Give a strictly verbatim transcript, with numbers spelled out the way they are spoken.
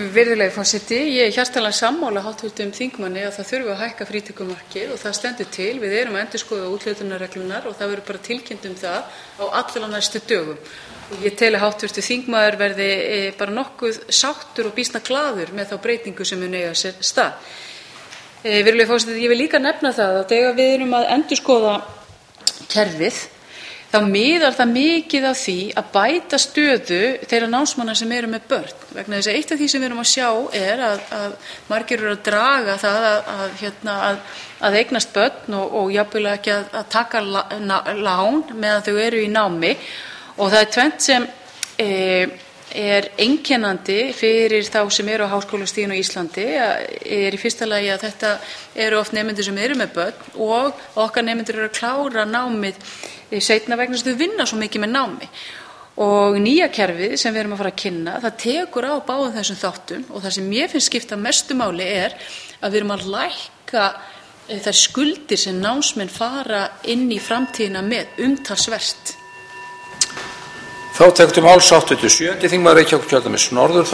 Virðulegi forseti, ég er hjartanlega sammála háttvirtum þingmanni að það þurfi að hækka frítekjumarkið og það stendur til. Við erum að endurskoða úthlutunarreglurnar og það verður bara tilkynnt um það á allra næstu dögum. Og ég tel að háttvirtur þingmaður verði bara nokkuð sáttur og býsna glaður með þá breytingu sem mun eiga sér stað. Virðulegi forseti, ég vil líka nefna það að þegar við erum að endurskoða kerfið þá miðar það mikið á því að bæta stöðu þeirra námsmanna sem eru með börn. Vegna þess að eitt af því sem við erum að sjá er að, að margir eru að draga það að, að, hérna, að, að eignast börn og, og jafnvel ekki að, að taka lán meðan þau eru í námi. Og það er tvennt sem e, er einkennandi fyrir þá sem eru á háskólastiginu á Íslandi. Er í fyrsta lagi að þetta eru oft nemendur sem eru með börn og okkar nemendur eru að klára námið seinna vegna þess að þau vinna svo mikið með námi. Og nýja kerfið sem við erum að fara að kynna, það tekur á báðum þessum þáttum og það sem mér finnst skipta mestu máli er að við erum að lækka þær skuldir sem námsmenn fara inn í framtíðina með umtalsvert. Þá tekur til máls háttvirtur sjöundi þingmaður Reykjavíkurkjördæmis norður.